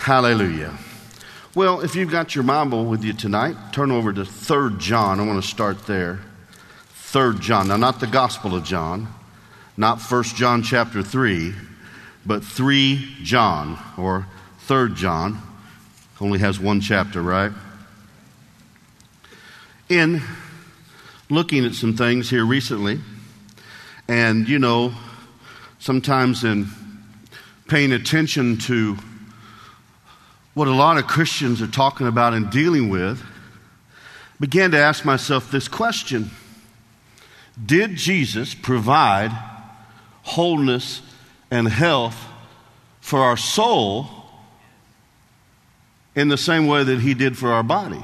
Hallelujah. Well, if you've got your Bible with you tonight, turn over to 3 John. I want to start there. 3 John. Now, not the Gospel of John, not 1 John chapter 3, but 3 John, or 3 John. Only has one chapter, right? In looking at some things here recently, and sometimes in paying attention to what a lot of Christians are talking about and dealing with, began to ask myself this question: did Jesus provide wholeness and health for our soul in the same way that he did for our body?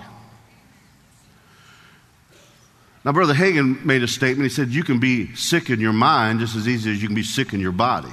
Now, Brother Hagin made a statement. He said, you can be sick in your mind just as easy as you can be sick in your body.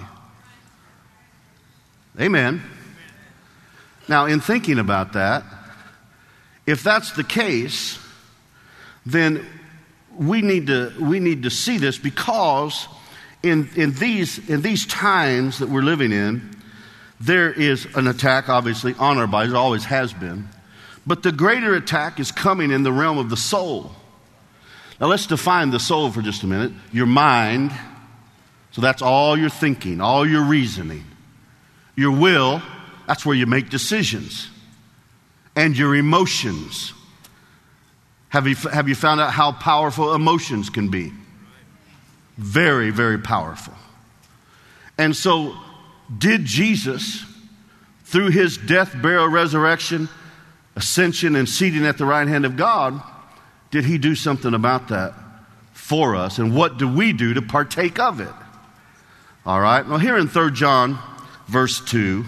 Amen. Now, in thinking about that, if that's the case, then we need to see this, because in these times that we're living in, there is an attack, obviously, on our bodies. There always has been. But the greater attack is coming in the realm of the soul. Now, let's define the soul for just a minute. Your mind, so that's all your thinking, all your reasoning. Your will, that's where you make decisions. And your emotions. Have you found out how powerful emotions can be? Very, very powerful. And so, did Jesus, through his death, burial, resurrection, ascension, and seating at the right hand of God, did he do something about that for us? And what do we do to partake of it? All right. Well, here in 3 John, verse 2,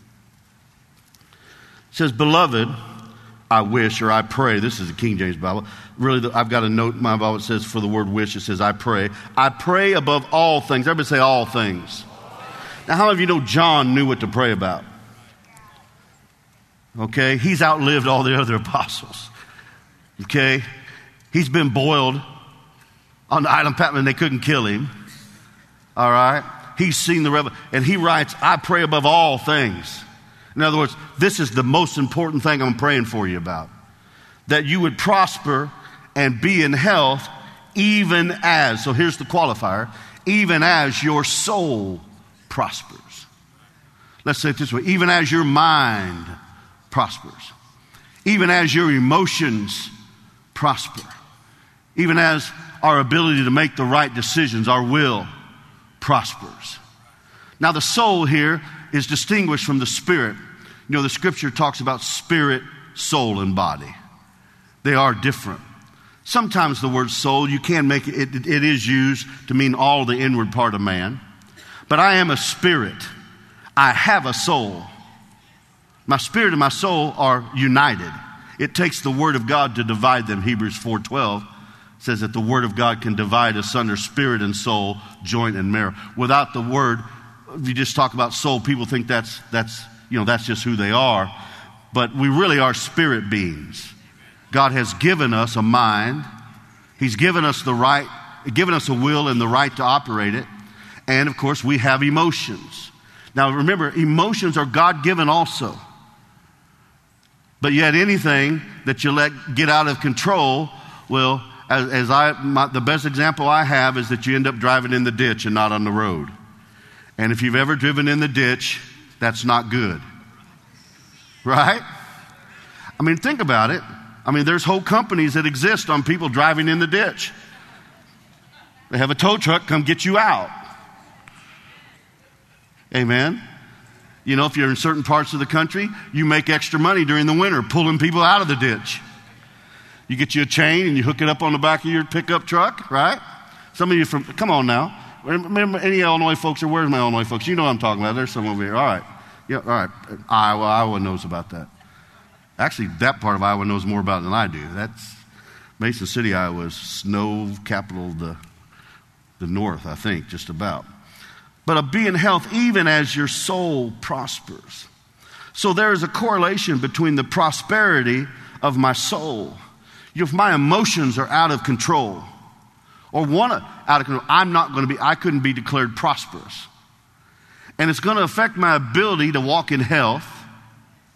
it says, "Beloved, I wish," or I pray. This is the King James Bible. Really, I've got a note in my Bible that says for the word wish, it says I pray. I pray above all things. Everybody say all things. Now, how many of you know John knew what to pray about? Okay. He's outlived all the other apostles. Okay. He's been boiled on the island Patmos and they couldn't kill him. All right. He's seen the revelation. And he writes, I pray above all things. In other words, this is the most important thing I'm praying for you about. That you would prosper and be in health, even as, so here's the qualifier, even as your soul prospers. Let's say it this way: even as your mind prospers. Even as your emotions prosper. Even as our ability to make the right decisions, our will prospers. Now, the soul here is distinguished from the spirit. You know, the scripture talks about spirit, soul, and body. They are different. Sometimes the word soul, you can make it is used to mean all the inward part of man. But I am a spirit. I have a soul. My spirit and my soul are united. It takes the word of God to divide them. Hebrews 4:12 says that the word of God can divide asunder spirit and soul, joint and marrow. Without the word, if you just talk about soul, people think that's just who they are. But we really are spirit beings. God has given us a mind. He's given us a will and the right to operate it. And of course, we have emotions. Now remember, emotions are God-given also. But yet anything that you let get out of control will, the best example I have is that you end up driving in the ditch and not on the road. And if you've ever driven in the ditch, that's not good. Right? I mean, think about it. I mean, there's whole companies that exist on people driving in the ditch. They have a tow truck come get you out. Amen. You know, if you're in certain parts of the country, you make extra money during the winter pulling people out of the ditch. You get you a chain and you hook it up on the back of your pickup truck, right? Some of you come on now. Remember any Illinois folks, or where's my Illinois folks? You know what I'm talking about. There's some over here. All right. Yeah, all right. Iowa knows about that. Actually, that part of Iowa knows more about it than I do. That's Mason City, Iowa is snow capital of the north, I think, just about. But be in health even as your soul prospers. So there is a correlation between the prosperity of my soul. If my emotions are out of control, or out of control, I couldn't be declared prosperous. And it's going to affect my ability to walk in health.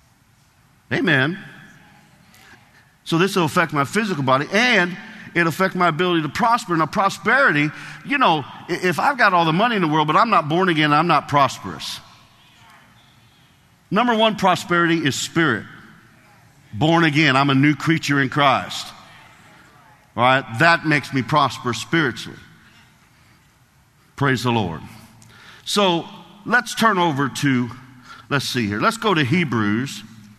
Amen. So this will affect my physical body, and it'll affect my ability to prosper. Now, prosperity, you know, if I've got all the money in the world, but I'm not born again, I'm not prosperous. Number one, prosperity is spirit. Born again, I'm a new creature in Christ. All right, that makes me prosper spiritually. Praise the Lord. So let's turn over to, let's see here. Let's go to Hebrews.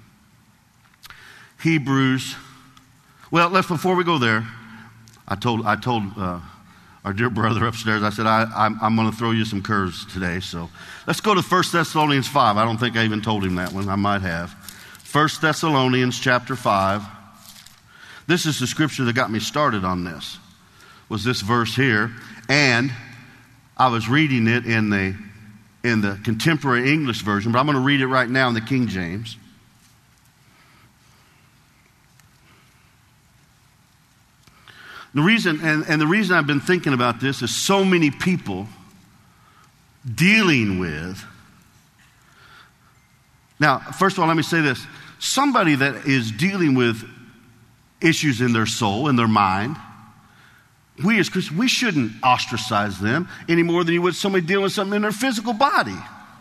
Well, before we go there, I told our dear brother upstairs, I said, I'm going to throw you some curves today. So let's go to 1 Thessalonians 5. I don't think I even told him that one. I might have. 1 Thessalonians chapter 5. This is the scripture that got me started on this, was this verse here. And I was reading it in the contemporary English version, but I'm going to read it right now in the King James. The reason I've been thinking about this is so many people dealing with. Now, first of all, let me say this. Somebody that is dealing with issues in their soul, in their mind, we as Christians, we shouldn't ostracize them any more than you would somebody dealing with something in their physical body.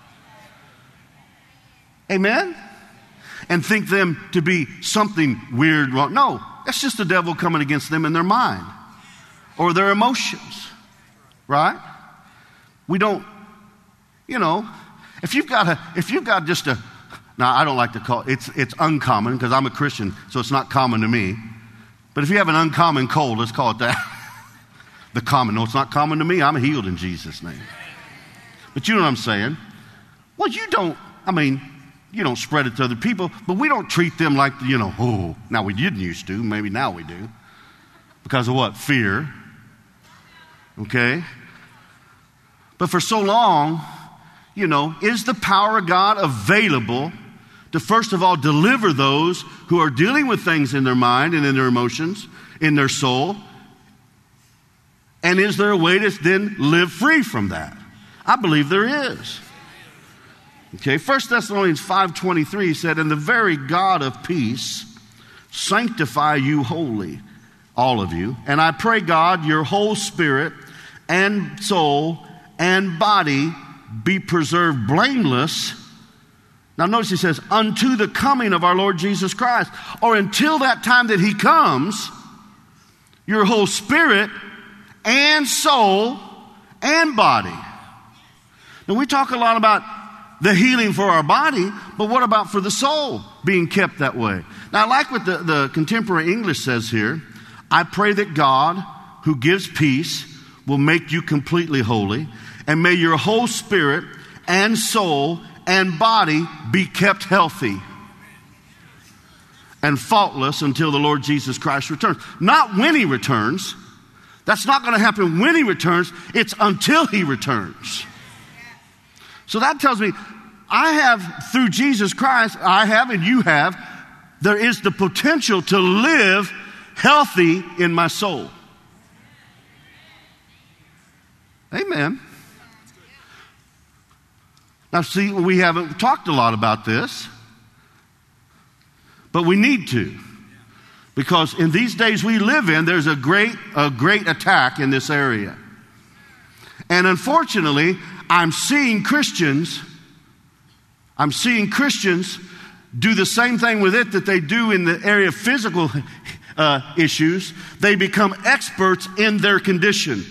Amen? And think them to be something weird, wrong. No, that's just the devil coming against them in their mind or their emotions, right? We don't, you know, if you've got just a, now I don't like to call it, it's uncommon because I'm a Christian, so it's not common to me. But if you have an uncommon cold, let's call it that. The common, no, it's not common to me. I'm healed in Jesus' name. But you know what I'm saying? Well, you don't spread it to other people, but we don't treat them like, now we didn't used to, maybe now we do. Because of what? Fear. Okay? But for so long, is the power of God available to first of all deliver those who are dealing with things in their mind and in their emotions, in their soul? And is there a way to then live free from that? I believe there is. Okay, 1 Thessalonians 5:23 said, "And the very God of peace sanctify you wholly, all of you. And I pray, God, your whole spirit and soul and body be preserved blameless." Now notice he says, "unto the coming of our Lord Jesus Christ," or until that time that he comes, your whole spirit and soul and body. Now we talk a lot about the healing for our body, but what about for the soul being kept that way? Now I like what the contemporary English says here. "I pray that God, who gives peace, will make you completely holy, and may your whole spirit and soul and body be kept healthy and faultless until the Lord Jesus Christ returns." Not when he returns. That's not going to happen when he returns. It's until he returns. So that tells me I have, through Jesus Christ, I have and you have, there is the potential to live healthy in my soul. Amen. Now see, we haven't talked a lot about this, but we need to. Because in these days we live in, there's a great attack in this area. And unfortunately, I'm seeing Christians do the same thing with it that they do in the area of physical issues. They become experts in their condition.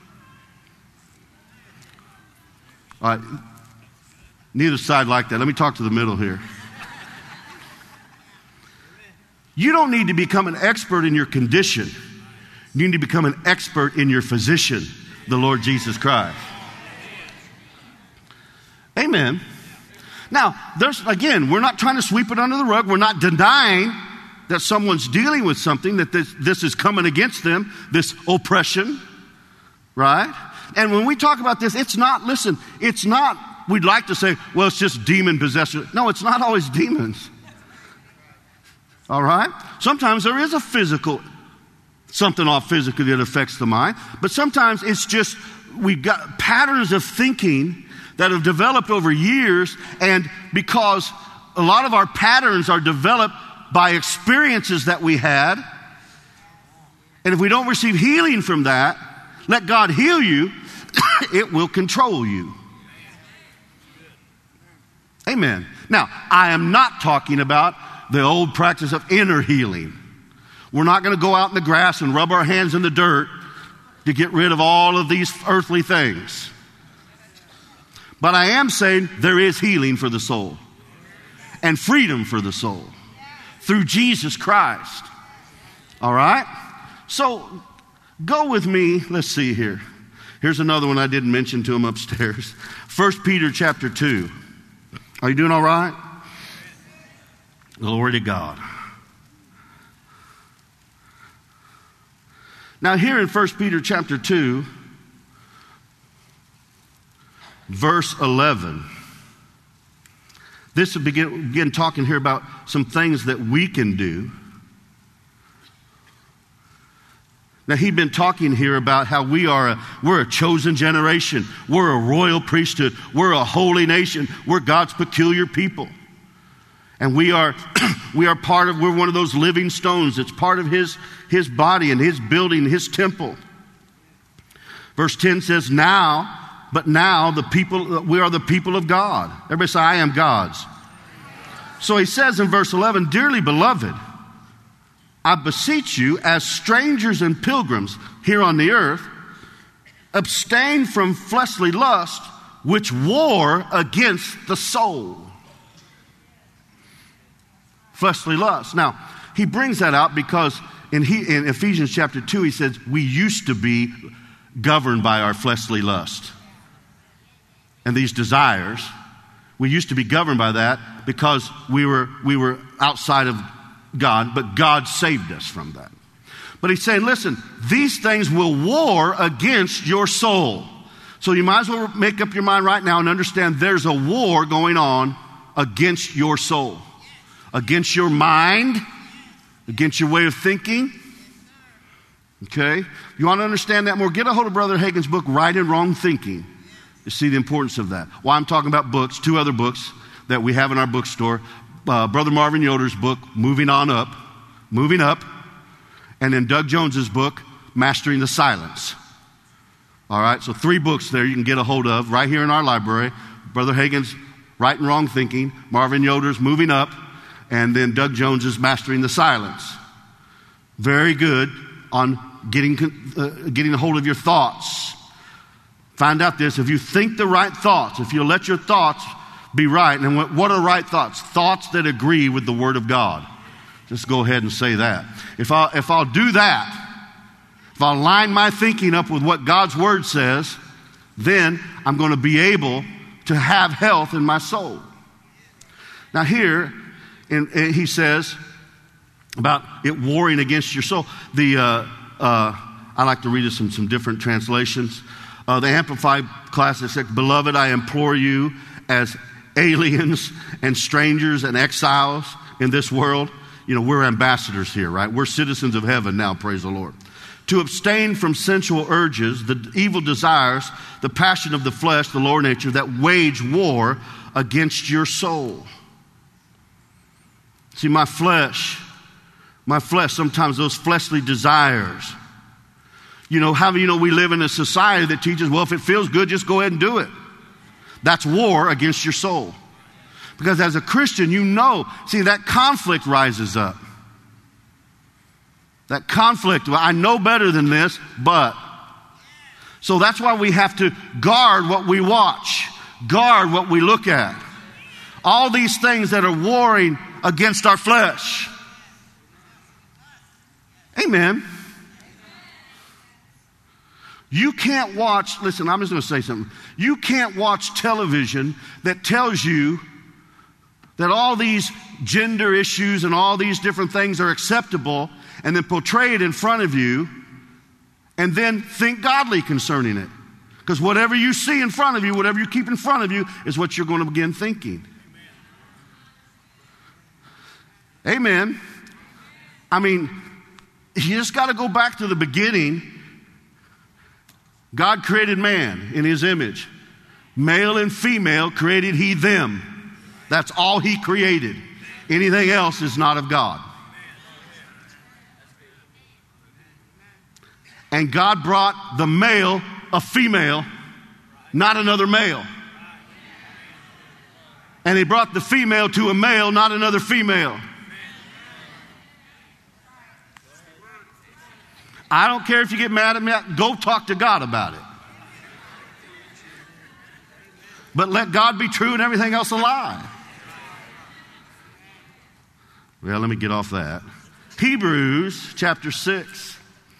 All right. Neither side like that. Let me talk to the middle here. You don't need to become an expert in your condition. You need to become an expert in your physician, the Lord Jesus Christ. Amen. Now, we're not trying to sweep it under the rug. We're not denying that someone's dealing with something, that this is coming against them, this oppression, right? And when we talk about this, it's not, we'd like to say, well, it's just demon possession. No, it's not always demons. All right? Sometimes there is something off physically that affects the mind, but sometimes it's just we've got patterns of thinking that have developed over years, and because a lot of our patterns are developed by experiences that we had. And if we don't receive healing from that, let God heal you, it will control you. Amen. Now, I am not talking about the old practice of inner healing. We're not going to go out in the grass and rub our hands in the dirt to get rid of all of these earthly things. But I am saying there is healing for the soul and freedom for the soul through Jesus Christ. All right? So go with me. Let's see here. Here's another one I didn't mention to him upstairs. 1 Peter chapter 2. Are you doing all right? Glory to God. Now here in 1 Peter chapter 2, verse 11. This will begin talking here about some things that we can do. Now he'd been talking here about how we're a chosen generation. We're a royal priesthood. We're a holy nation. We're God's peculiar people. And we're one of those living stones. It's part of his body and his building, his temple. Verse 10 says, we are the people of God. Everybody say, I am God's. So he says in verse 11, dearly beloved, I beseech you as strangers and pilgrims here on the earth, abstain from fleshly lust which war against the soul. Fleshly lust. Now, he brings that out because in Ephesians chapter 2, he says we used to be governed by our fleshly lust and these desires. We used to be governed by that because we were outside of God, but God saved us from that. But he's saying, listen, these things will war against your soul. So you might as well make up your mind right now and understand there's a war going on against your soul, against your mind, against your way of thinking. Okay? You want to understand that more? Get a hold of Brother Hagin's book, Right and Wrong Thinking, to see the importance of that. While I'm talking about books, two other books that we have in our bookstore. Brother Marvin Yoder's book, Moving Up, and then Doug Jones's book, Mastering the Silence. All right, so 3 books there you can get a hold of right here in our library. Brother Hagin's Right and Wrong Thinking, Marvin Yoder's Moving Up, and then Doug Jones's Mastering the Silence. Very good on getting a hold of your thoughts. Find out this, if you think the right thoughts, if you let your thoughts be right. And what are right thoughts? Thoughts that agree with the Word of God. Just go ahead and say that. If I'll do that, if I'll line my thinking up with what God's Word says, then I'm going to be able to have health in my soul. Now here, he says about it warring against your soul. I like to read it some different translations. The Amplified Classic says, Beloved, I implore you as aliens and strangers and exiles in this world. You know, we're ambassadors here, right? We're citizens of heaven now, praise the Lord. To abstain from sensual urges, the evil desires, the passion of the flesh, the lower nature that wage war against your soul. See, my flesh, sometimes those fleshly desires. You know, how do you know we live in a society that teaches, well, if it feels good, just go ahead and do it. That's war against your soul. Because as a Christian, you know, see, that conflict rises up. That conflict, well, I know better than this, but. So that's why we have to guard what we watch, guard what we look at. All these things that are warring against our flesh. Amen. You can't watch, listen, I'm just going to say something. You can't watch television that tells you that all these gender issues and all these different things are acceptable and then portray it in front of you and then think godly concerning it. Because whatever you see in front of you, whatever you keep in front of you is what you're going to begin thinking. Amen. I mean, you just got to go back to the beginning. God created man in his image. Male and female created he them. That's all he created. Anything else is not of God. And God brought the male a female, not another male. And he brought the female to a male, not another female. I don't care if you get mad at me. Go talk to God about it. But let God be true and everything else a lie. Well, let me get off that. Hebrews chapter 6.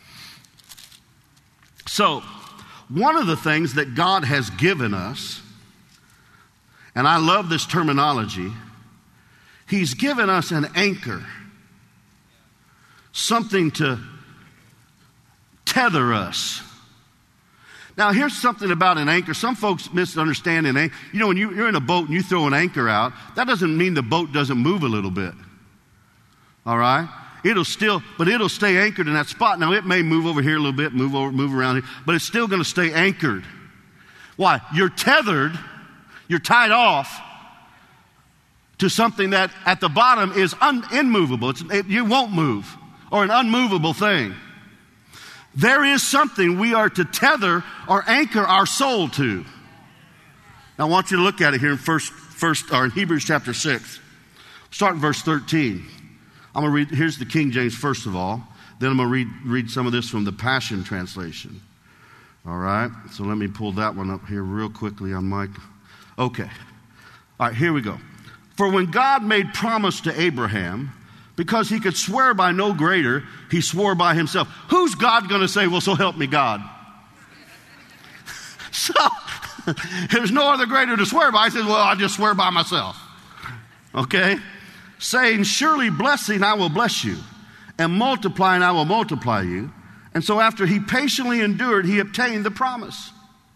So, one of the things that God has given us, and I love this terminology, he's given us an anchor. Something to tether us. Now, here's something about an anchor. Some folks misunderstand an anchor. You know, when you're in a boat and you throw an anchor out, that doesn't mean the boat doesn't move a little bit. All right? It'll stay anchored in that spot. Now, it may move over here a little bit, move around here, but it's still going to stay anchored. Why? You're tethered, you're tied off to something that at the bottom is immovable. You won't move, or an unmovable thing. There is something we are to tether or anchor our soul to. Now, I want you to look at it here in Hebrews chapter 6. Start in verse 13. I'm going to read, here's the King James first of all. Then I'm going to read some of this from the Passion Translation. All right, so let me pull that one up here real quickly on my... Okay. All right, here we go. For when God made promise to Abraham, because he could swear by no greater, he swore by himself. Who's God going to say, well, so help me God? So, there's no other greater to swear by. He says, well, I just swear by myself. Okay? Saying, surely blessing I will bless you, and multiplying I will multiply you. And so after he patiently endured, he obtained the promise.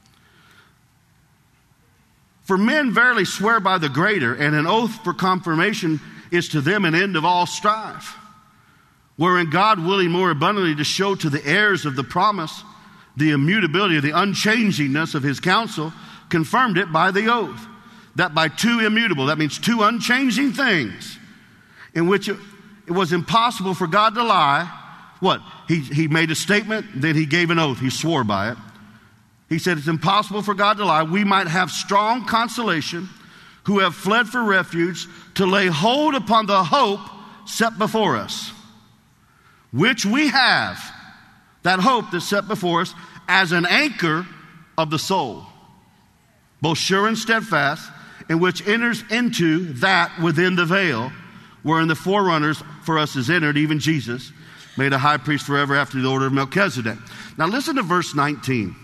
For men verily swear by the greater, and an oath for confirmation is to them an end of all strife. Wherein God, willing more abundantly to show to the heirs of the promise the immutability of the unchangingness of his counsel, confirmed it by the oath, that by two immutable, that means two unchanging things, in which it was impossible for God to lie. What? He made a statement, then he gave an oath. He swore by it. He said it's impossible for God to lie. We might have strong consolation who have fled for refuge to lay hold upon the hope set before us, which we have, that hope that's set before us, as an anchor of the soul, both sure and steadfast, and which enters into that within the veil, wherein the forerunners for us is entered, even Jesus, made a high priest forever after the order of Melchizedek. Now listen to verse 19.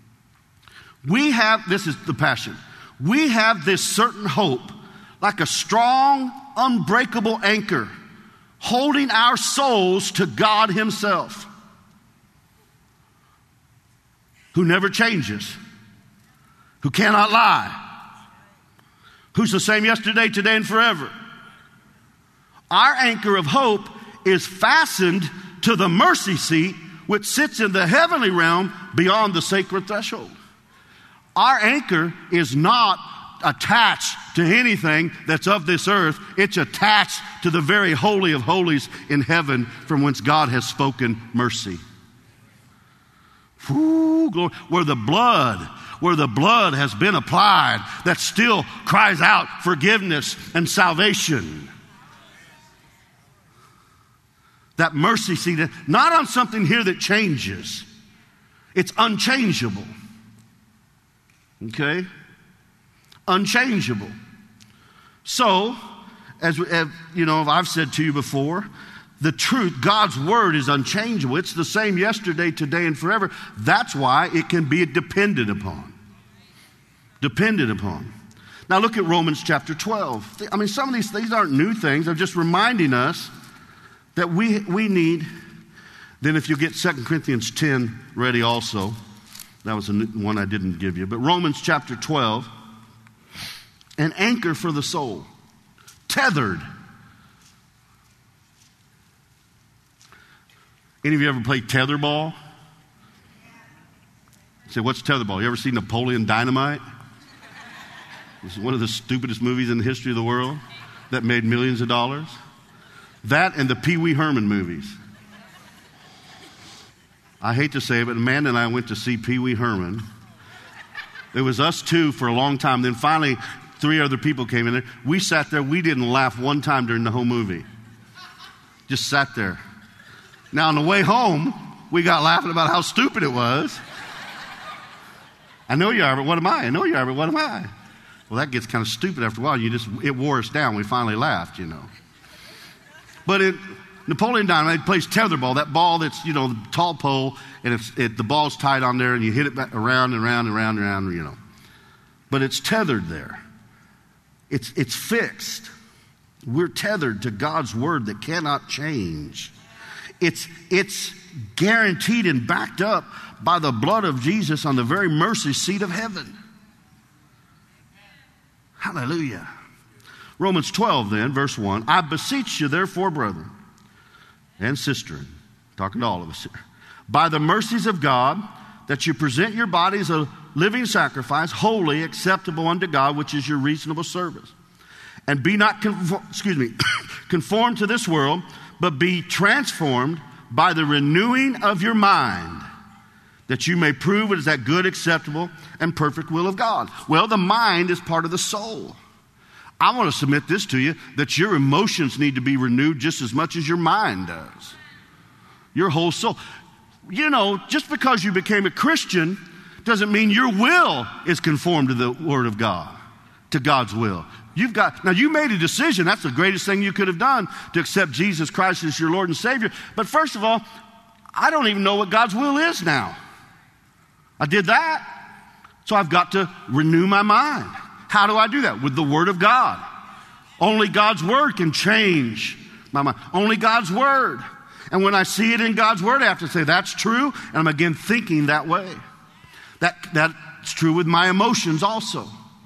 This is the Passion. We have this certain hope, like a strong, unbreakable anchor, holding our souls to God himself, who never changes, who cannot lie, who's the same yesterday, today, and forever. Our anchor of hope is fastened to the mercy seat, which sits in the heavenly realm beyond the sacred threshold. Our anchor is not attached to anything that's of this earth. It's attached to the very holy of holies in heaven, from whence God has spoken mercy. Ooh, glory. Where the blood has been applied, that still cries out forgiveness and salvation. That mercy seat, not on something here that changes. It's unchangeable. Okay? Unchangeable. So, as you know, I've said to you before, the truth, God's word is unchangeable. It's the same yesterday, today, and forever. That's why it can be depended upon. Depended upon. Now look at Romans chapter 12. I mean, some of these things aren't new things. They're just reminding us that we need. Then if you get 2 Corinthians 10 ready also. That was one I didn't give you. But Romans chapter 12. An anchor for the soul. Tethered. Any of you ever played tetherball? Say, what's tetherball? You ever seen Napoleon Dynamite? It's one of the stupidest movies in the history of the world that made millions of dollars. That and the Pee Wee Herman movies. I hate to say it, but Amanda and I went to see Pee Wee Herman. It was us two for a long time. Then finally, 3 other people came in there. We sat there. We didn't laugh one time during the whole movie. Just sat there. Now, on the way home, we got laughing about how stupid it was. I know you are, but what am I? I know you are, but what am I? Well, that gets kind of stupid after a while. It wore us down. We finally laughed, But in Napoleon Dynamite plays tetherball, that ball that's, the tall pole, and the ball's tied on there, and you hit it back around and around and around and around, But it's tethered there. It's fixed. We're tethered to God's word that cannot change. It's guaranteed and backed up by the blood of Jesus on the very mercy seat of heaven. Hallelujah. Romans 12 then, verse 1. I beseech you therefore, brethren and sister, talking to all of us here, by the mercies of God, that you present your bodies a living sacrifice, holy, acceptable unto God, which is your reasonable service. And be not conformed to this world, but be transformed by the renewing of your mind, that you may prove what is that good, acceptable, and perfect will of God. Well, the mind is part of the soul. I want to submit this to you, that your emotions need to be renewed just as much as your mind does. Your whole soul. Just because you became a Christian doesn't mean your will is conformed to the Word of God, to God's will. Now you made a decision. That's the greatest thing you could have done, to accept Jesus Christ as your Lord and Savior. But first of all, I don't even know what God's will is now. I did that. So I've got to renew my mind. How do I do that? With the Word of God. Only God's Word can change my mind. Only God's Word. And when I see it in God's Word, I have to say, that's true. And I'm again thinking that way. That's true with my emotions also.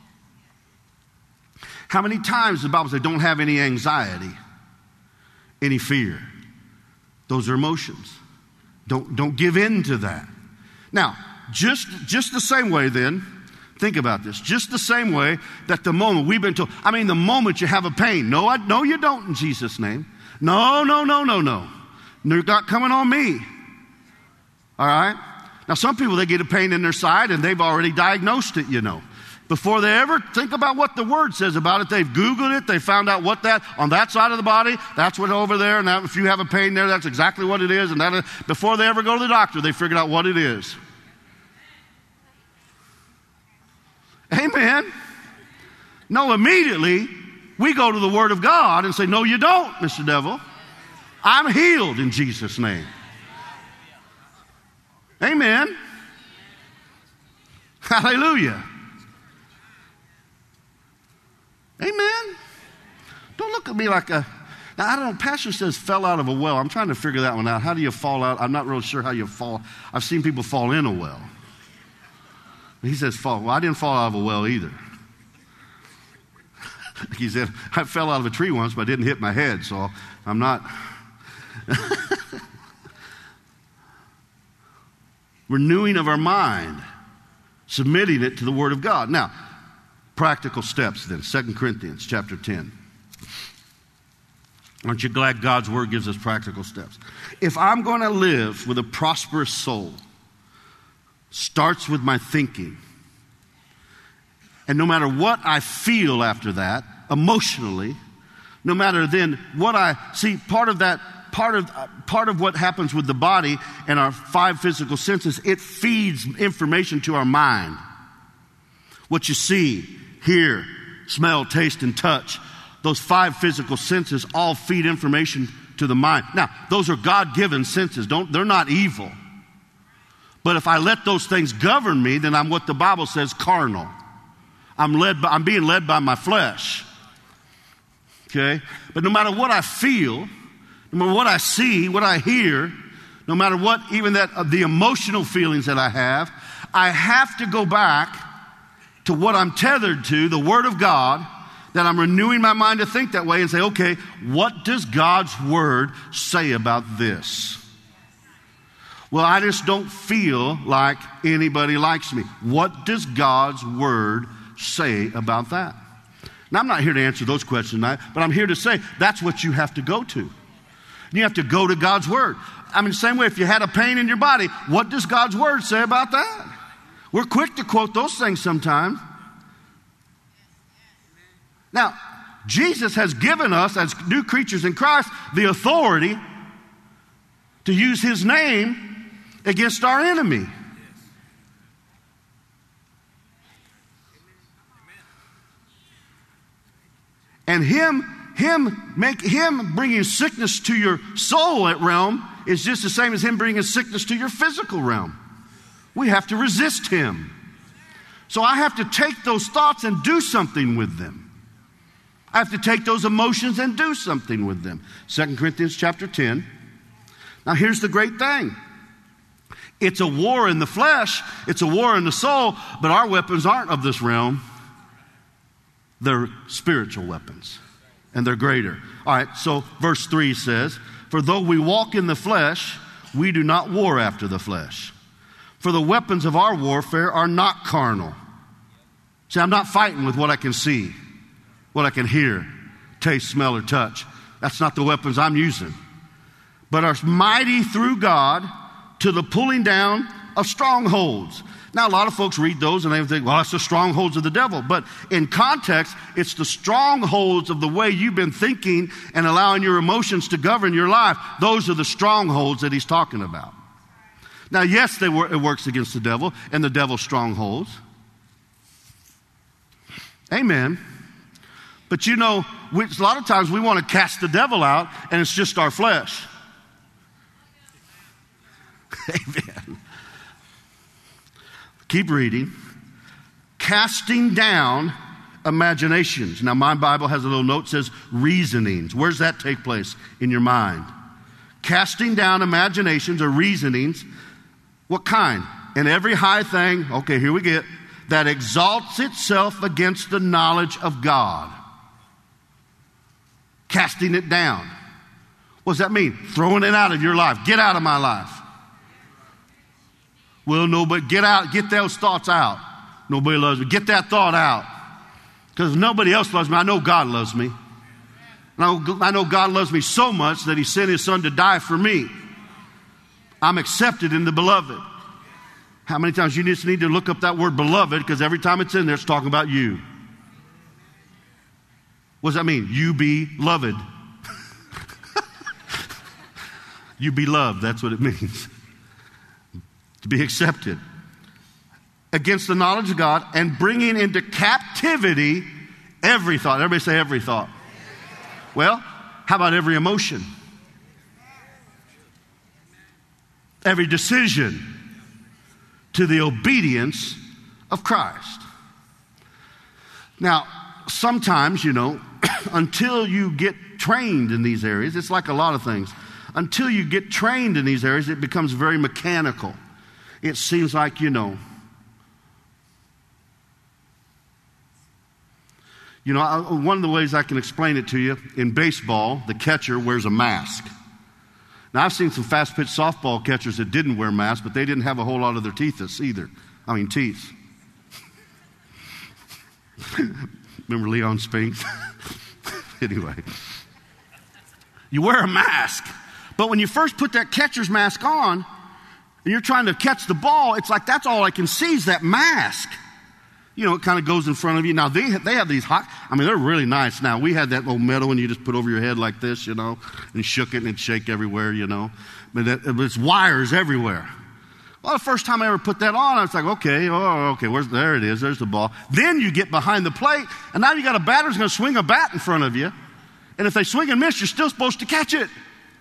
How many times does the Bible say, don't have any anxiety, any fear? Those are emotions. Don't give in to that. Now, just the same way then, think about this. Just the same way that the moment we've been told, the moment you have a pain. No, you don't in Jesus' name. No. They're not coming on me. All right? Now, some people, they get a pain in their side and they've already diagnosed it, Before they ever think about what the Word says about it, they've Googled it, they found out what that, on that side of the body, that's what over there, and that, if you have a pain there, that's exactly what it is, and that, before they ever go to the doctor, they figured out what it is. Amen. No, immediately, we go to the Word of God and say, no, you don't, Mr. Devil. I'm healed in Jesus' name. Amen. Hallelujah. Amen. Don't look at me like now, I don't know, Pastor says fell out of a well. I'm trying to figure that one out. How do you fall out? I'm not really sure how you fall. I've seen people fall in a well. He says fall. Well, I didn't fall out of a well either. He said, I fell out of a tree once, but I didn't hit my head, so I'm not. Renewing of our mind, submitting it to the Word of God. Now, practical steps then, 2 Corinthians chapter 10. Aren't you glad God's Word gives us practical steps? If I'm going to live with a prosperous soul, starts with my thinking. And no matter what I feel after that, emotionally, no matter then what I see, part of what happens with the body and our 5 physical senses, it feeds information to our mind. What you see, hear, smell, taste, and touch, those 5 physical senses all feed information to the mind. Now, those are God-given senses. They're not evil. But if I let those things govern me, then I'm what the Bible says, carnal. I'm being led by my flesh. Okay? But no matter what I feel, no matter what I see, what I hear, no matter what, even the emotional feelings that I have to go back to what I'm tethered to, the Word of God, that I'm renewing my mind to think that way and say, okay, what does God's Word say about this? Well, I just don't feel like anybody likes me. What does God's Word say about that? Now, I'm not here to answer those questions tonight, but I'm here to say that's what you have to go to. You have to go to God's Word. I mean, the same way if you had a pain in your body, what does God's Word say about that? We're quick to quote those things sometimes. Now, Jesus has given us, as new creatures in Christ, the authority to use His name against our enemy. And him bringing sickness to your soul realm is just the same as Him bringing sickness to your physical realm. We have to resist Him. So I have to take those thoughts and do something with them. I have to take those emotions and do something with them. 2 Corinthians chapter 10. Now here's the great thing. It's a war in the flesh. It's a war in the soul. But our weapons aren't of this realm. They're spiritual weapons. And they're greater. All right, so verse 3 says, "For though we walk in the flesh, we do not war after the flesh. For the weapons of our warfare are not carnal." See, I'm not fighting with what I can see, what I can hear, taste, smell, or touch. That's not the weapons I'm using. But are mighty through God to the pulling down of strongholds. Now, a lot of folks read those and they think, well, that's the strongholds of the devil. But in context, it's the strongholds of the way you've been thinking and allowing your emotions to govern your life. Those are the strongholds that he's talking about. Now, yes, it works against the devil and the devil's strongholds. Amen. But you know, a lot of times we want to cast the devil out and it's just our flesh. Amen. Keep reading. Casting down imaginations. Now, my Bible has a little note that says reasonings. Where does that take place? In your mind. Casting down imaginations or reasonings. What kind? And every high thing, okay, here we get, that exalts itself against the knowledge of God. Casting it down. What does that mean? Throwing it out of your life. Get out of my life. Well, no, but get those thoughts out. Nobody loves me. Get that thought out. Because nobody else loves me. I know God loves me. I know God loves me so much that He sent His Son to die for me. I'm accepted in the beloved. How many times you just need to look up that word beloved, because every time it's in there, it's talking about you. What does that mean? You be loved. You be loved. That's what it means. To be accepted. Against the knowledge of God and bringing into captivity every thought. Everybody say every thought. Well, how about every emotion? Every decision to the obedience of Christ. Now, sometimes, you know, until you get trained in these areas, it's like a lot of things. Until you get trained in these areas, it becomes very mechanical. It seems like, you know, one of the ways I can explain it to you, in baseball, the catcher wears a mask. Now, I've seen some fast-pitch softball catchers that didn't wear masks, but they didn't have a whole lot of their teeth either. Teeth. Remember Leon Spinks? Anyway. You wear a mask. But when you first put that catcher's mask on, and you're trying to catch the ball, it's like that's all I can see is that mask. You know, it kind of goes in front of you. Now, they have these they're really nice. Now, we had that little metal and you just put over your head like this, you know, and shook it and it'd shake everywhere, you know. But it's wires everywhere. Well, the first time I ever put that on, I was like, okay, there it is, there's the ball. Then you get behind the plate, and now you got a batter who's going to swing a bat in front of you. And if they swing and miss, you're still supposed to catch it.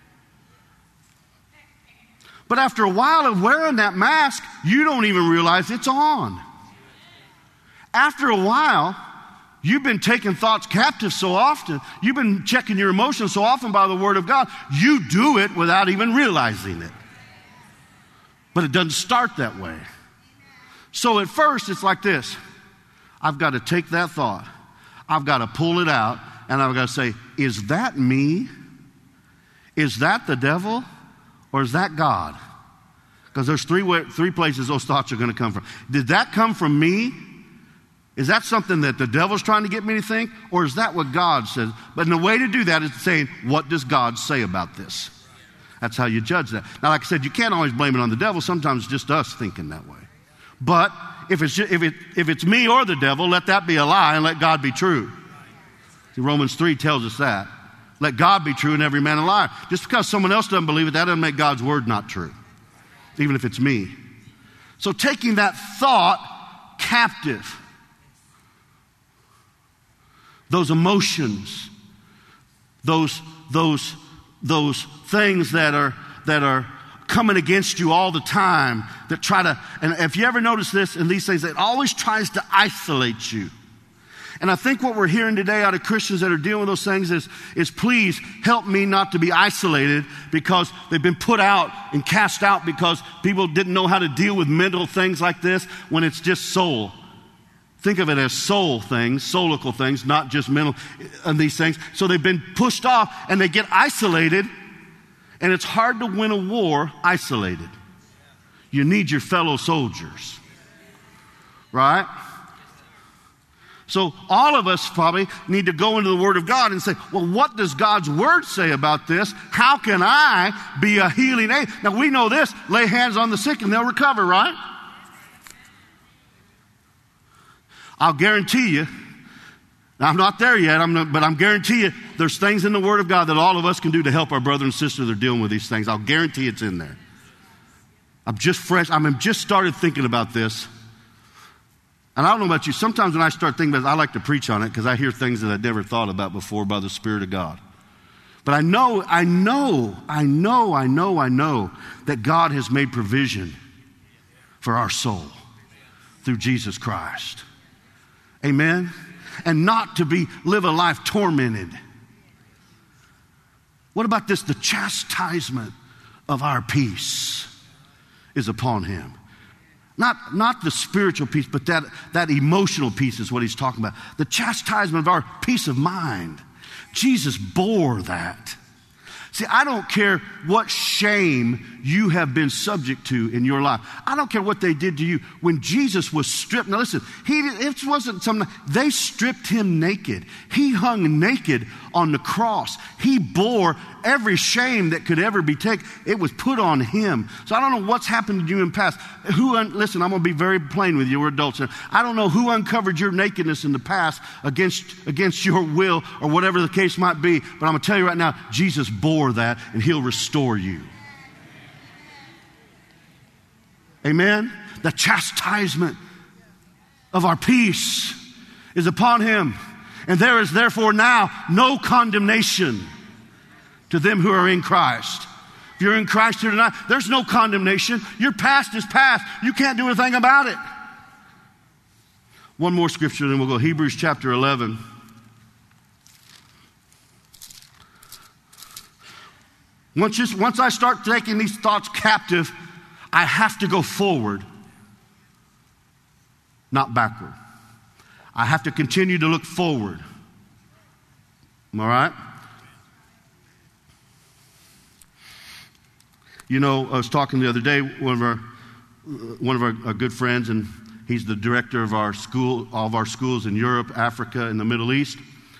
But after a while of wearing that mask, you don't even realize it's on. After a while, you've been taking thoughts captive so often, you've been checking your emotions so often by the Word of God, you do it without even realizing it. But it doesn't start that way. So at first, it's like this. I've got to take that thought. I've got to pull it out, and I've got to say, is that me? Is that the devil? Or is that God? Because there's three places those thoughts are going to come from. Did that come from me? Is that something that the devil's trying to get me to think? Or is that what God says? But the way to do that is saying, what does God say about this? That's how you judge that. Now, like I said, you can't always blame it on the devil. Sometimes it's just us thinking that way. But if it's me or the devil, let that be a lie and let God be true. See, Romans 3 tells us that. Let God be true and every man a liar. Just because someone else doesn't believe it, that doesn't make God's word not true, even if it's me. So taking that thought captive, those emotions, those things that are coming against you all the time, that try to, and if you ever notice this in these things, it always tries to isolate you. And I think what we're hearing today out of Christians that are dealing with those things is please help me not to be isolated, because they've been put out and cast out because people didn't know how to deal with mental things like this when it's just soul. Think of it as soul things, soulical things, not just mental and these things. So they've been pushed off and they get isolated, and it's hard to win a war isolated. You need your fellow soldiers, right? So all of us probably need to go into the Word of God and say, well, what does God's Word say about this? How can I be a healing aid? Now we know this, lay hands on the sick and they'll recover, right? I'll guarantee you, I'm not there yet, but I'm guarantee you there's things in the Word of God that all of us can do to help our brother and sister that are dealing with these things. I'll guarantee it's in there. I'm just fresh. Just started thinking about this. And I don't know about you, sometimes when I start thinking about it, I like to preach on it because I hear things that I'd never thought about before by the Spirit of God. But I know that God has made provision for our soul through Jesus Christ. Amen? And not to live a life tormented. What about this? The chastisement of our peace is upon him. Not the spiritual peace, but that emotional peace is what he's talking about. The chastisement of our peace of mind. Jesus bore that. See, I don't care what shame you have been subject to in your life. I don't care what they did to you. When Jesus was stripped, now listen, it wasn't something, they stripped him naked. He hung naked on the cross. He bore every shame that could ever be taken. It was put on him. So I don't know what's happened to you in the past. Listen, I'm going to be very plain with you. We're adults. I don't know who uncovered your nakedness in the past against your will or whatever the case might be. But I'm going to tell you right now, Jesus bore that and he'll restore you. Amen? The chastisement of our peace is upon him. And there is therefore now no condemnation to them who are in Christ. If you're in Christ here tonight, there's no condemnation. Your past is past. You can't do anything about it. One more scripture, then we'll go. Hebrews chapter 11. Once I start taking these thoughts captive, I have to go forward, not backward. I have to continue to look forward. All right? You know, I was talking the other day, one of our good friends, and he's the director of all of our schools in Europe, Africa, and the Middle East,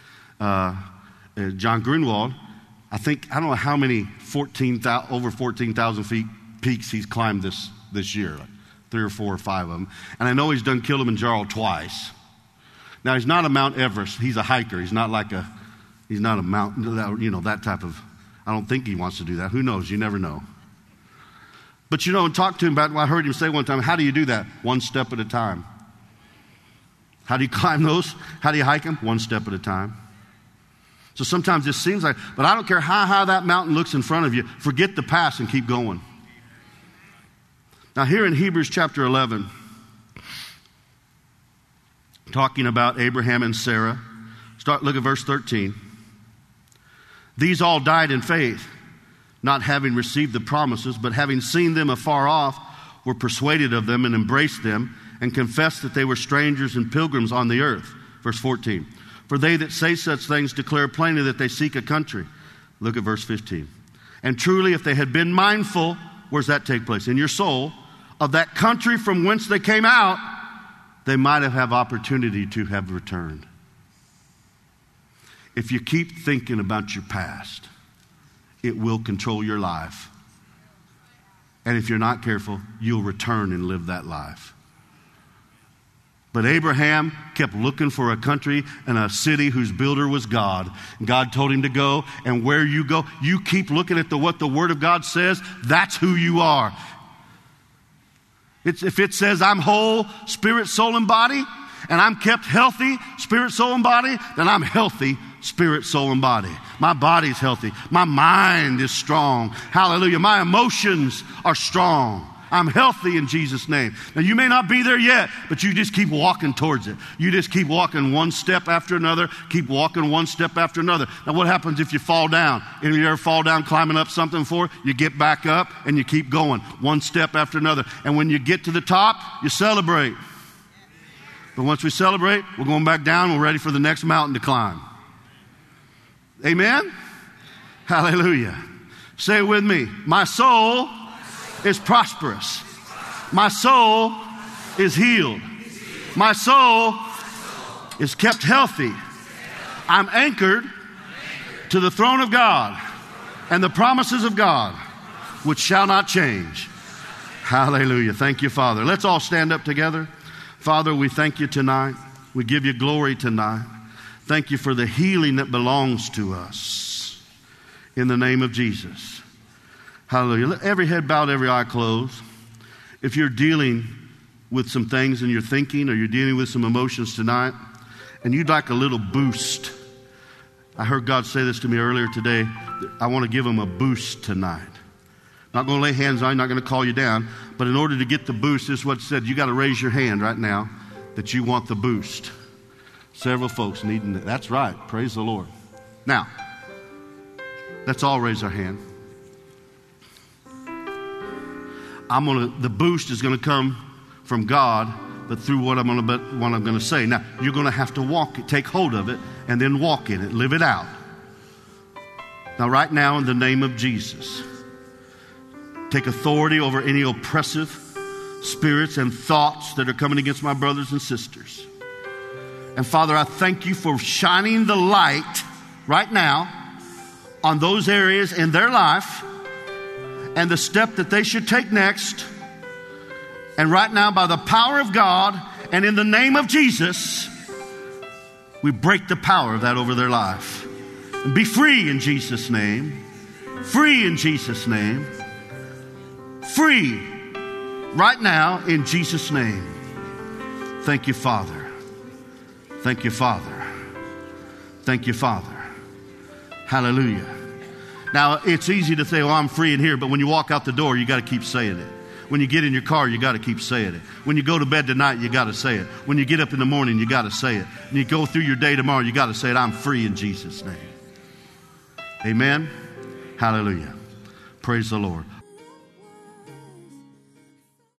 John Grunwald. I don't know how many over 14,000 feet peaks he's climbed this year, like 3 or 4 or 5 of them. And I know he's done Kilimanjaro twice. Now, he's not a Mount Everest. He's a hiker. He's not a mountain, you know, that type of, I don't think he wants to do that. Who knows? You never know. But you know, and talk to him about, I heard him say one time, how do you do that? One step at a time. How do you climb those? How do you hike them? One step at a time. So sometimes it seems like, but I don't care how high that mountain looks in front of you. Forget the past and keep going. Now here in Hebrews chapter 11, talking about Abraham and Sarah, look at verse 13. These all died in faith, not having received the promises, but having seen them afar off, were persuaded of them and embraced them, and confessed that they were strangers and pilgrims on the earth. Verse 14. For they that say such things declare plainly that they seek a country. Look at verse 15. And truly, if they had been mindful, where's that take place? In your soul, of that country from whence they came out, they might have opportunity to have returned. If you keep thinking about your past, it will control your life. And if you're not careful, you'll return and live that life. But Abraham kept looking for a country and a city whose builder was God. God told him to go, and where you go, you keep looking at what the Word of God says. That's who you are. If it says I'm whole, spirit, soul, and body, and I'm kept healthy, spirit, soul, and body, then I'm healthy, spirit, soul, and body. My body's healthy. My mind is strong. Hallelujah. My emotions are strong. I'm healthy in Jesus' name. Now, you may not be there yet, but you just keep walking towards it. You just keep walking one step after another, keep walking one step after another. Now, what happens if you fall down? If you ever fall down climbing up something before, you get back up and you keep going one step after another. And when you get to the top, you celebrate. But once we celebrate, we're going back down. We're ready for the next mountain to climb. Amen? Hallelujah. Say it with me. My soul is prosperous. My soul is healed. My soul is kept healthy. I'm anchored to the throne of God and the promises of God, which shall not change. Hallelujah. Thank you, Father. Let's all stand up together. Father, we thank you tonight. We give you glory tonight. Thank you for the healing that belongs to us. In the name of Jesus. Hallelujah. Let every head bowed, every eye closed. If you're dealing with some things in your thinking, or you're dealing with some emotions tonight, and you'd like a little boost. I heard God say this to me earlier today. I want to give them a boost tonight. I'm not going to lay hands on you, not going to call you down. But in order to get the boost, this is what it said. You got to raise your hand right now that you want the boost. Several folks needing it. That's right. Praise the Lord. Now, let's all raise our hand. The boost is going to come from God, but through what I'm going to say. Now, you're going to have to walk it, take hold of it, and then walk in it, live it out. Now, right now, in the name of Jesus, take authority over any oppressive spirits and thoughts that are coming against my brothers and sisters. And Father, I thank you for shining the light right now on those areas in their life and the step that they should take next. And right now, by the power of God and in the name of Jesus, we break the power of that over their life. And be free in Jesus' name. Free in Jesus' name. Free right now in Jesus' name. Thank you, Father. Thank you, Father. Thank you, Father. Hallelujah. Now, it's easy to say, well, I'm free in here, but when you walk out the door, you got to keep saying it. When you get in your car, you got to keep saying it. When you go to bed tonight, you got to say it. When you get up in the morning, you got to say it. When you go through your day tomorrow, you got to say it. I'm free in Jesus' name. Amen. Hallelujah. Praise the Lord.